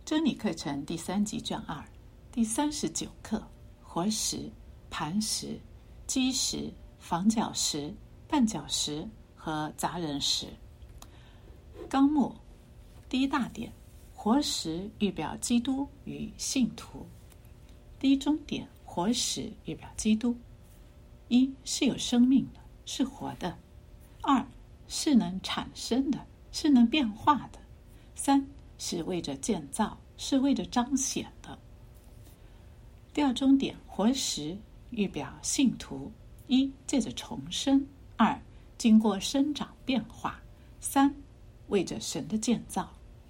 真理课程第3集卷2第39课：活石、磐石、基石、房角石、绊脚石和杂人石。纲目第一大点：活石预表基督与信徒。第一中点：活石预表基督。一是有生命的，是活的；二是能产生的，是能变化的；三是为着建造，是为着彰显的。第二中点：活石预表信徒。一借着重生，二经过生长变化，三为着神的建造。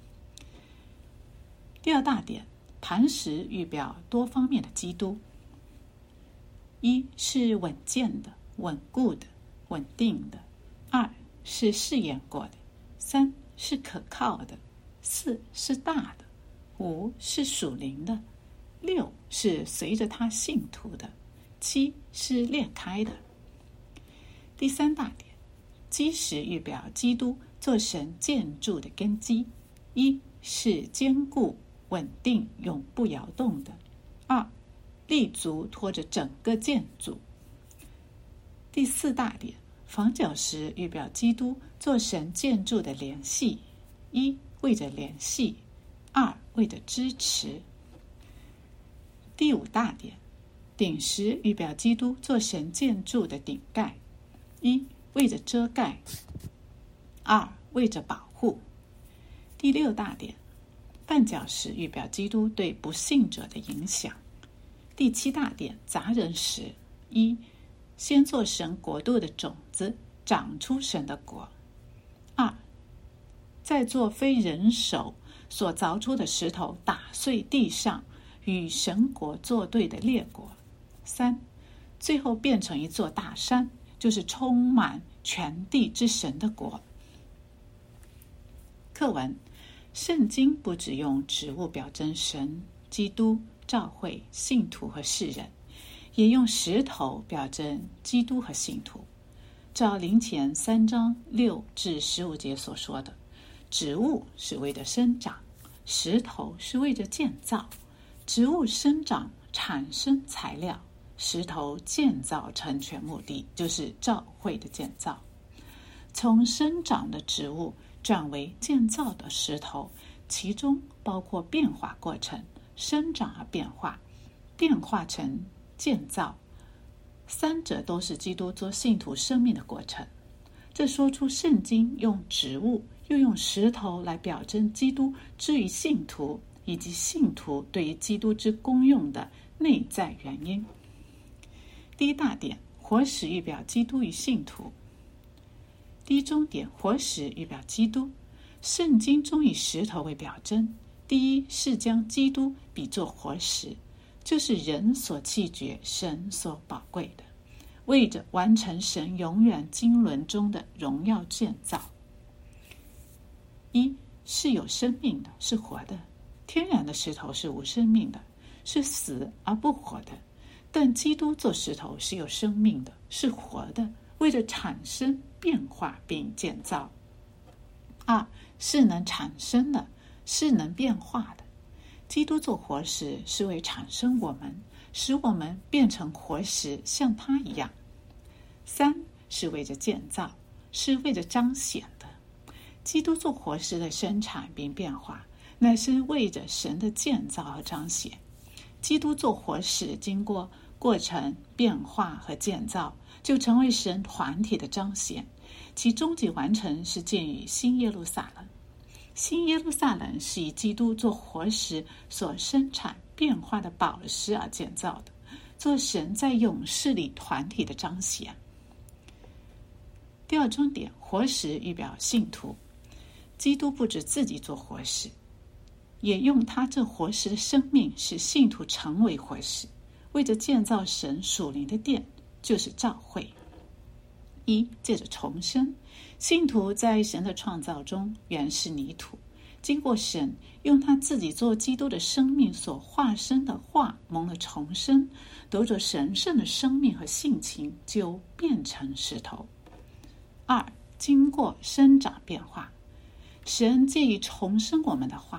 第二大点：磐石预表多方面的基督。一是稳健的、稳固的、稳定的；二是试验过的；三是可靠的；四是大的；五是属灵的；六是随着他信徒的；七是裂开的。第三大点：基石预表基督做神建筑的根基。一是坚固、稳定、永不摇动的；二立足拖着整个建筑。第四大点：房角石预表基督做神建筑的联系。一为着联系，二为着支持。第五大点：顶石预表基督做神建筑的顶盖。一为着遮盖，二为着保护。第六大点：绊脚石预表基督对不信者的影响。第七大点：杂人石。一先做神国度的种子，长出神的国；二再做非人手所凿出的石头，打碎地上与神国作对的列国；三最后变成一座大山，就是充满全地之神的国。课文：圣经不只用植物表征神、基督、教会、信徒和世人，也用石头表征基督和信徒。照林前3章6至15节所说的，植物是为了生长，石头是为着建造。植物生长产生材料，石头建造成全目的，就是教会的建造。从生长的植物转为建造的石头，其中包括变化过程，生长而变化，变化成建造，三者都是基督做信徒生命的过程。这说出圣经用植物又用石头来表征基督之于信徒，以及信徒对于基督之功用的内在原因。第一大点：活石预表基督与信徒。第一中点：活石预表基督。圣经中以石头为表征，第一是将基督比作活石，就是人所弃绝、神所宝贵的，为着完成神永远经纶中的荣耀建造。一是有生命的，是活的。天然的石头是无生命的，是死而不活的，但基督做石头是有生命的，是活的，为着产生、变化并建造。二是能产生的，是能变化的。基督做活石是为产生我们，使我们变成活石，像他一样。三是为着建造，是为着彰显的。基督做活石的生产并变化，乃是为着神的建造和彰显。基督做活石经过过程、变化和建造，就成为神团体的彰显。其终极完成是建于新耶路撒冷。新耶路撒冷是以基督做活石所生产变化的宝石而建造的，做神在勇士里团体的彰显。第二中点：活石预表信徒。基督不止自己做活石，也用他这活石的生命使信徒成为活石，为着建造神属灵的殿，就是教会。一借着重生，信徒在神的创造中原是泥土，经过神用他自己做基督的生命所化身的化蒙了重生，得着神圣的生命和性情，就变成石头。二经过生长变化，神借以重生我们的话，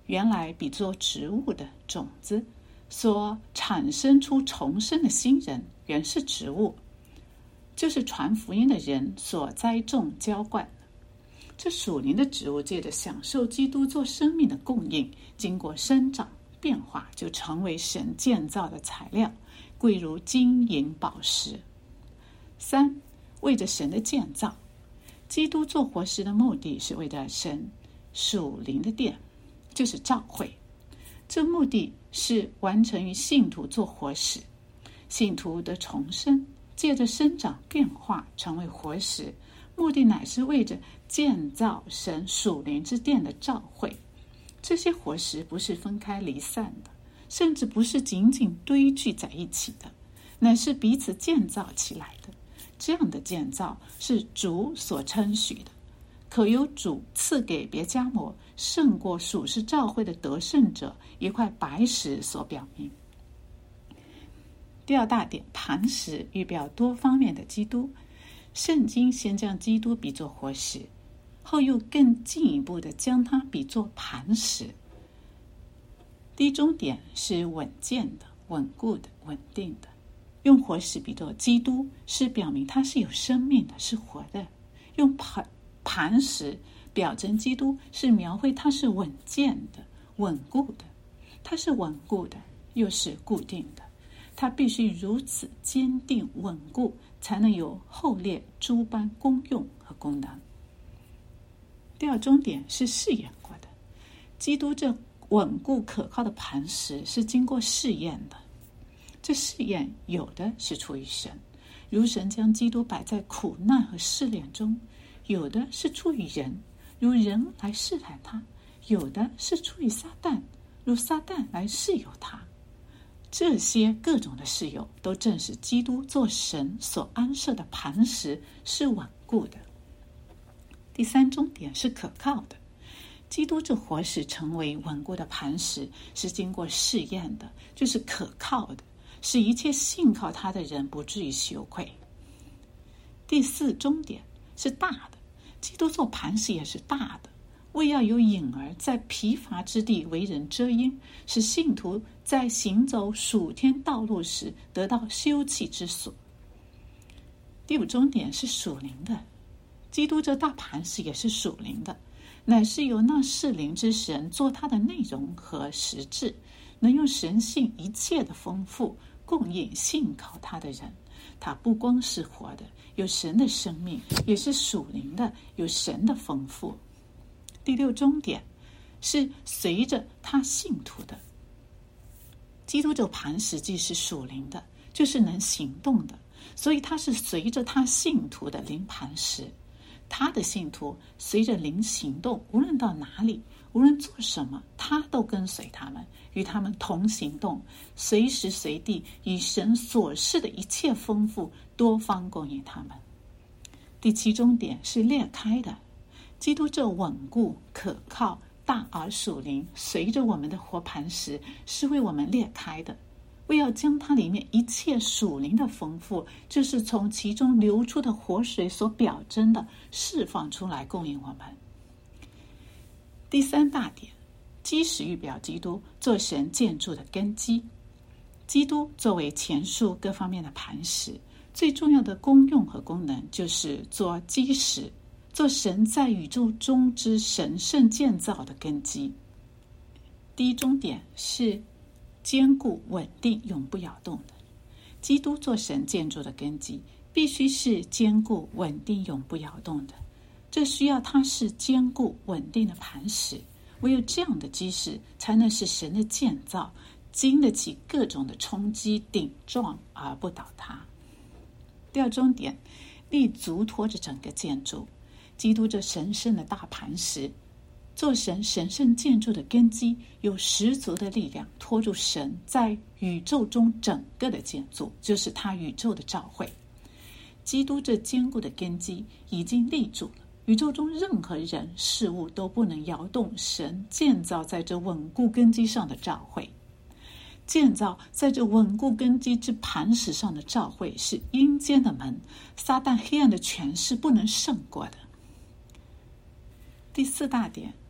原来比作植物的种子，所产生出重生的新人原是植物，就是传福音的人所栽种浇灌的。这属灵的植物借着享受基督做生命的供应，经过生长变化，就成为神建造的材料，贵如金银宝石。3. 为着神的建造，基督做活石的目的是为了神属灵的殿，就是教会。这目的是完成于信徒做活石，信徒的重生，借着生长变化成为活石，目的乃是为着建造神属灵之殿的教会。这些活石不是分开离散的，甚至不是紧紧堆聚在一起的，乃是彼此建造起来的。这样的建造是主所称许的，可由主赐给别迦摩胜过属世教会的得胜者一块白石所表明。第二大点，磐石预表多方面的基督。圣经先将基督比作活石，后又更进一步的将它比作磐石。第一中点是稳健的、稳固的、稳定的。用活石比作基督，是表明它是有生命的，是活的。用磐石表征基督，是描绘它是稳健的、稳固的。它是稳固的，又是固定的。它必须如此坚定稳固，才能有后列诸般功用和功能。第二中点是试验过的，基督这稳固可靠的磐石是经过试验的。这试验有的是出于神，如神将基督摆在苦难和试炼中；有的是出于人，如人来试探他；有的是出于撒旦，如撒旦来试诱他。这些各种的试诱都正是基督做神所安设的磐石是稳固的。第三中点是可靠的，基督这活石成为稳固的磐石是经过试验的，就是可靠的，使一切信靠他的人不至于羞愧。第四中点是大的，基督做磐石也是大的，为要有影儿在疲乏之地为人遮阴，使信徒在行走属天道路时得到休憩之所。第五中点是属灵的，基督这大磐石也是属灵的，乃是由那是灵之神做它的内容和实质，能用神性一切的丰富供应信靠他的人。他不光是活的，有神的生命，也是属灵的，有神的丰富。第六中点是随着他信徒的，基督这磐石既是属灵的，就是能行动的，所以他是随着他信徒的灵磐石。他的信徒随着灵行动，无论到哪里，无论做什么，他都跟随他们，与他们同行动，随时随地以神所示的一切丰富多方供应他们。第七中点是裂开的，基督这稳固可靠大而属灵，随着我们的活磐石是为我们裂开的，为要将它里面一切属灵的丰富，就是从其中流出的活水所表征的，释放出来供应我们。第三大点，基石预表基督做神建筑的根基。基督作为前述各方面的磐石，最重要的功用和功能就是做基石，做神在宇宙中之神圣建造的根基。第一中点是坚固稳定永不摇动的，基督做神建筑的根基必须是坚固稳定永不摇动的，这需要它是坚固稳定的磐石，唯有这样的基石才能使神的建造经得起各种的冲击顶撞而不倒塌。第二中点，立足托着整个建筑，基督这神圣的大磐石做神神圣建筑的根基，有十足的力量托住神在宇宙中整个的建筑，就是他宇宙的召会。基督这坚固的根基已经立住了，宇宙中任何人事物都不能摇动神建造在这稳固根基上的召会。建造在这稳固根基之磐石上的召会是阴间的门，撒旦黑暗的权势不能胜过的。第四大点，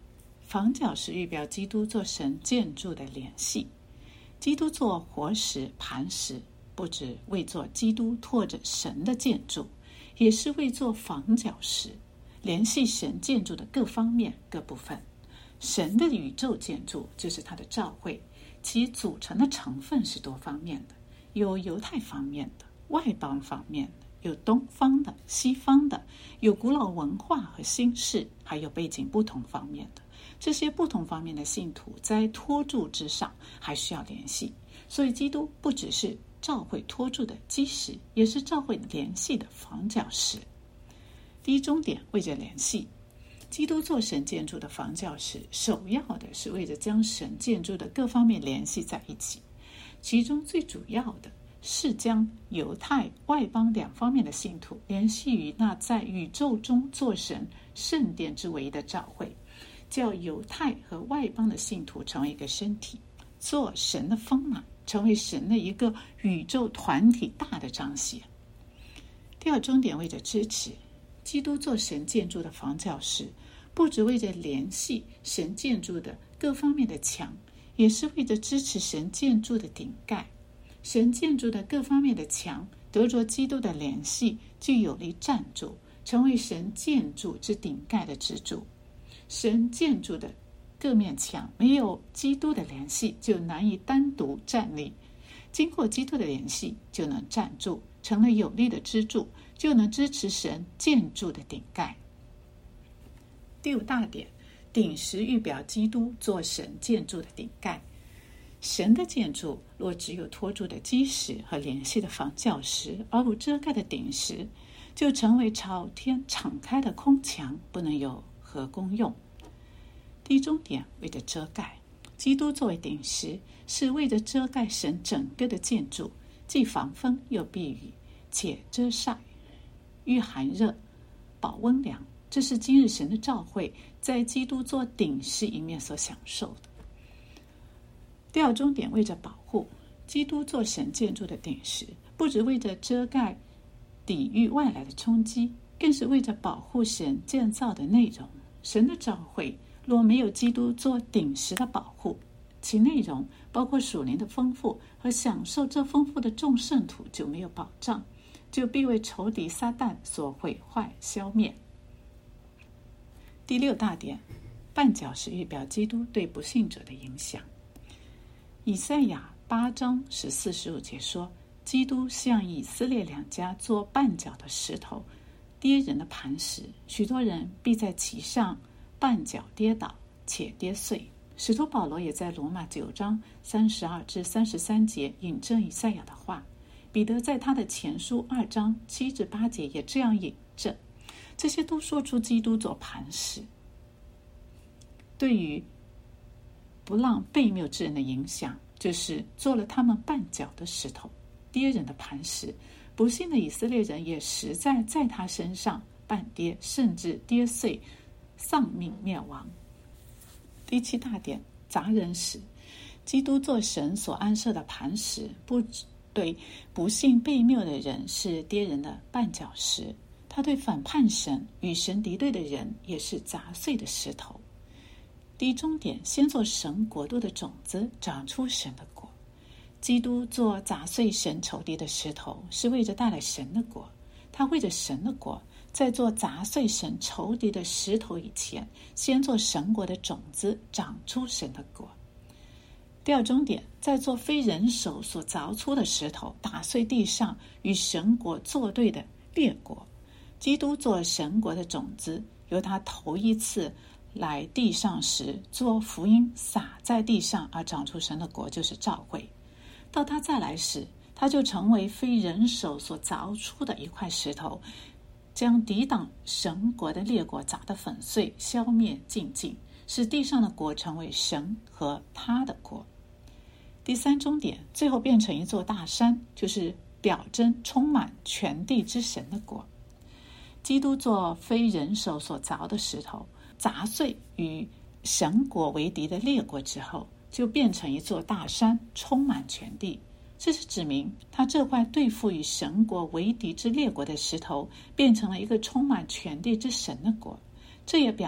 房角石预表基督做神建筑的联系。基督做活石磐石，不只为做基督托着神的建筑，也是为做房角石，联系神建筑的各方面各部分。神的宇宙建筑就是他的教会，其组成的成分是多方面的，有犹太方面的，外邦方面的，有东方的，西方的，有古老文化和新式，还有背景不同方面的。这些不同方面的信徒在托住之上还需要联系，所以基督不只是教会托住的基石，也是教会联系的房角石。第一终点为着联系，基督做神建筑的房角石，首要的是为着将神建筑的各方面联系在一起，其中最主要的是将犹太外邦两方面的信徒联系于那在宇宙中做神圣殿之唯一的教会，叫犹太和外邦的信徒成为一个身体，做神的丰满，成为神的一个宇宙团体大的彰显。第二终点为着支持，基督做神建筑的房角石，不只为着联系神建筑的各方面的墙，也是为着支持神建筑的顶盖。神建筑的各方面的墙得着基督的联系，就有力站住，成为神建筑之顶盖的支柱。神建筑的各面墙没有基督的联系，就难以单独站立，经过基督的联系就能站住，成了有力的支柱，就能支持神建筑的顶盖。第五大点，顶石预表基督做神建筑的顶盖。神的建筑若只有托住的基石和联系的房角石，而无遮盖的顶石，就成为朝天敞开的空墙，不能有何功用。第一终点为着遮盖，基督作为顶石，是为着遮盖神整个的建筑，既防风又避雨，且遮晒、御寒热、保温凉。这是今日神的召会在基督做顶石一面所享受的。第二终点为着保护，基督做神建筑的顶石，不只为着遮盖抵御外来的冲击，更是为着保护神建造的内容。神的召会若没有基督做顶石的保护，其内容包括属灵的丰富和享受这丰富的众圣徒就没有保障，就必为仇敌撒旦所毁坏消灭。第六大点，绊脚石预表基督对不信者的影响。以赛亚8章14、15节说，基督向以色列两家做绊脚的石头，跌人的磐石，许多人必在其上绊脚跌倒，且跌碎。使徒保罗也在罗马9章32至33节引证以赛亚的话，彼得在他的前书2章7至8节也这样引证，这些都说出基督做磐石对于不让悖谬之人的影响，就是做了他们绊脚的石头，跌人的磐石。不信的以色列人也实在在他身上绊跌，甚至跌碎，丧命灭亡。第七大点，砸人石。基督做神所安设的磐石，不对不信悖谬的人是跌人的绊脚石，他对反叛神与神敌对的人也是砸碎的石头。第一终点，先做神国度的种子，长出神的国。基督做砸碎神仇敌的石头，是为着带来神的国。他为着神的国，在做砸碎神仇敌的石头以前，先做神国的种子，长出神的国。第二终点，在做非人手所凿出的石头，打碎地上与神国作对的列国。基督做神国的种子，由他头一次来地上时做福音撒在地上而长出神的国，就是教会。到他再来时，他就成为非人手所凿出的一块石头，将抵挡神国的列国砸得粉碎，消灭尽尽，使地上的国成为神和他的国。第三终点，最后变成一座大山，就是表征充满全地之神的国。基督做非人手所凿的石头，砸碎与神国为敌的列国之后，就变成一座大山，充满全地。这是指明他这块对付与神国为敌之列国的石头，变成了一个充满全地之神的国。这也表明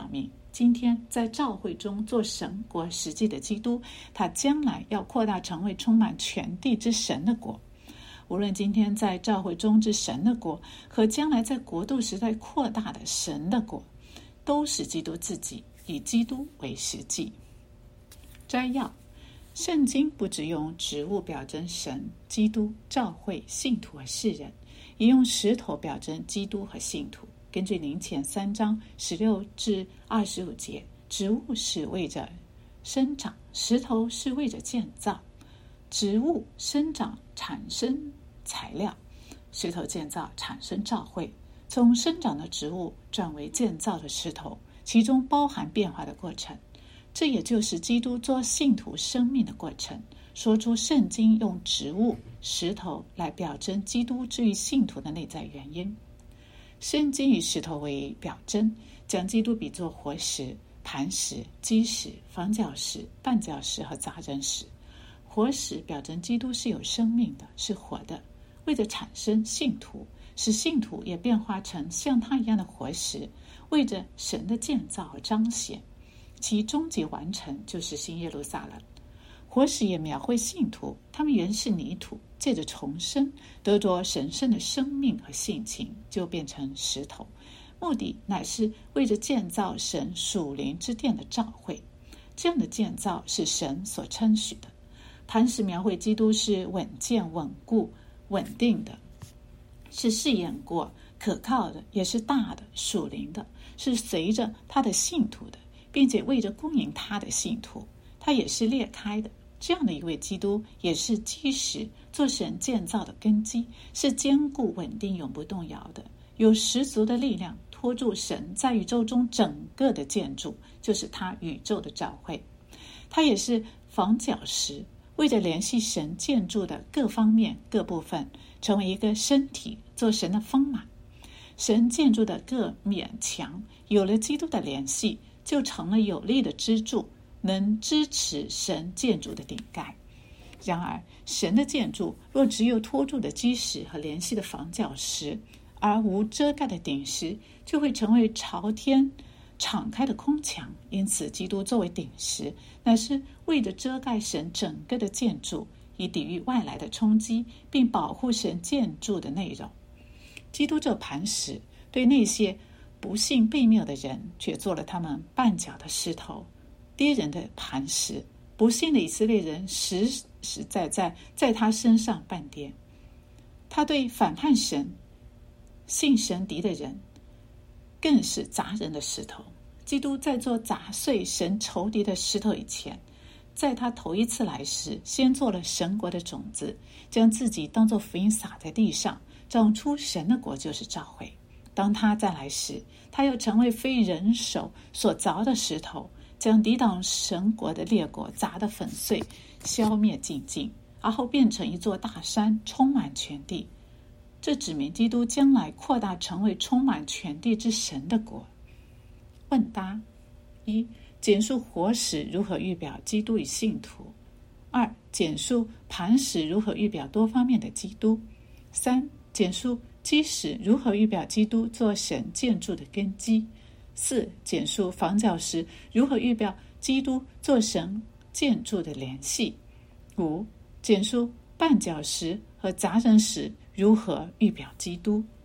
今天在教会中做神国实际的基督，他将来要扩大成为充满全地之神的国。无论今天在教会中之神的国，和将来在国度时代扩大的神的国，都是基督自己，以基督为实际。摘要：圣经不只用植物表征神、基督、教会、信徒和世人，也用石头表征基督和信徒。根据林前3章16至25节，植物是为着生长，石头是为着建造。植物生长产生材料，石头建造产生教会。从生长的植物转为建造的石头，其中包含变化的过程，这也就是基督做信徒生命的过程。说出圣经用植物、石头来表征基督之于信徒的内在原因。圣经以石头为表征，将基督比作活石、磐石、基石、房角石、绊脚石和杂人石。活石表征基督是有生命的，是活的，为着产生信徒，使信徒也变化成像他一样的活石，为着神的建造和彰显，其终极完成就是新耶路撒冷。活石也描绘信徒，他们原是泥土，借着重生得着神圣的生命和性情，就变成石头，目的乃是为着建造神属灵之殿的召会。这样的建造是神所称许的。磐石描绘基督是稳健、稳固、稳定的，是试验过、可靠的，也是大的、属灵的，是随着他的信徒的，并且为着供应他的信徒，他也是裂开的。这样的一位基督也是基石，做神建造的根基，是坚固、稳定、永不动摇的，有十足的力量托住神在宇宙中整个的建筑，就是他宇宙的教会。他也是房角石，为着联系神建筑的各方面各部分，成为一个身体，做神的丰满。神建筑的各面墙有了基督的联系，就成了有力的支柱，能支持神建筑的顶盖。然而神的建筑若只有托住的基石和联系的房角石，而无遮盖的顶石，就会成为朝天敞开的空墙。因此基督作为顶石，乃是为着遮盖神整个的建筑，以抵御外来的冲击，并保护神建筑的内容。基督这磐石对那些不信悖谬的人，却做了他们绊脚的石头，跌人的磐石。不信的以色列人实实在在他身上绊跌。他对反叛神、信神敌的人更是砸人的石头。基督在做砸碎神仇敌的石头以前，在他头一次来时，先做了神国的种子，将自己当作福音撒在地上，长出神的国，就是教会。当他再来时，他要成为非人手所凿的石头，将抵挡神国的列国砸得粉碎，消灭尽尽，而后变成一座大山，充满全地。这指明基督将来扩大成为充满全地之神的国。问答：一、简述活石如何预表基督与信徒；二、简述磐石如何预表多方面的基督；三、简述基石如何预表基督做神建筑的根基；四、简述房角石如何预表基督做神建筑的联系；五、简述绊脚石和杂人石如何预表基督。